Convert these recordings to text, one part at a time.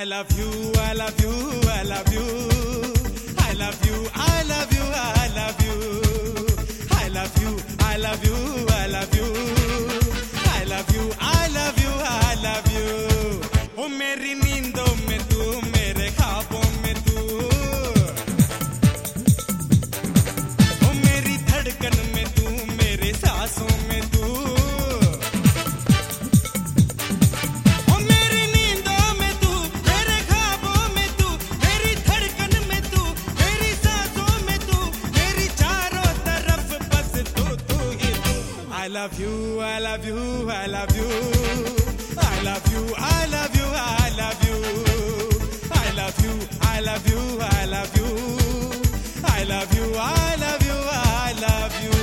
love you, I love you, I love you. I love you, I love you, I love you. I love you, I love you, I love you. I love you, I love you, I love you. ओ मेरी नींदों में तू, मेरे ख्वाबों में तू, ओ मेरी धड़कन में तू, मेरे सांसों में तू, ओ मेरी नींदों में तू, मेरे ख्वाबों में तू, मेरी धड़कन में तू, मेरी सांसों में तू, मेरी चारों तरफ बस तू तू ही तू. I love you, I love you, I love you. I love you, I love you, I love you. I love you, I love you, I love you. I love you, I love you, I love you.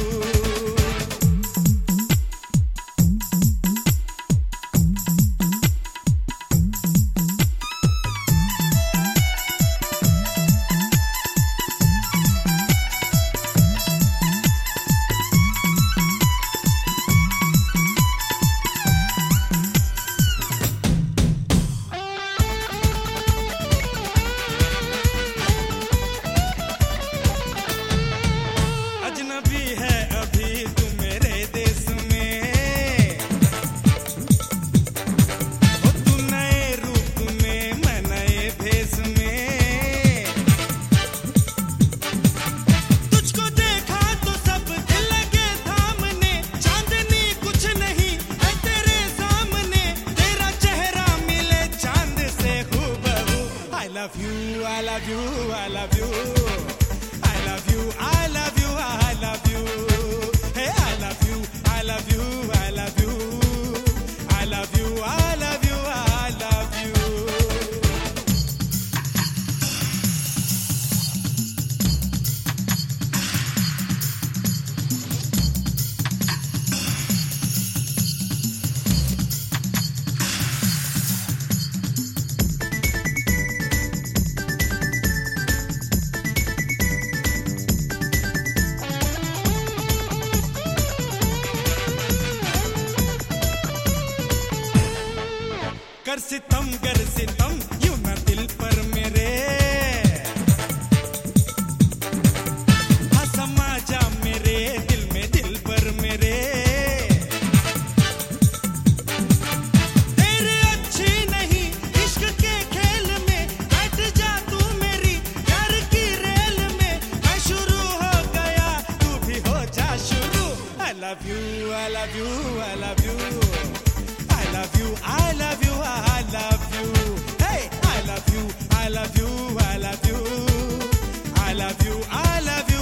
अजनबी है अभी तू मेरे देश में, ओ तू नए रूप में, मैं नए भेष में. तुझको देखा तो सब दिल लगे थामने, चांदनी कुछ नहीं है तेरे सामने, तेरा चेहरा मिले चांद से हूबहू. I love you, I love you, I love you. I love you, I love you, I love you. Hey, I love you, I love you, I love you. I love you, I love you, I love you. कर सितम यूं ना दिल पर मेरे, हाँ समा जा मेरे दिल में, दिल पर मेरे. तेरे अच्छी नहीं इश्क के खेल में, बैठ जा तू मेरी प्यार की रेल में. मैं शुरू हो गया तू भी हो जा शुरू. I love you, I love you, I love you. I love you, I love you, I love you. Hey, I love you, I love you, I love you. I love you, I love you.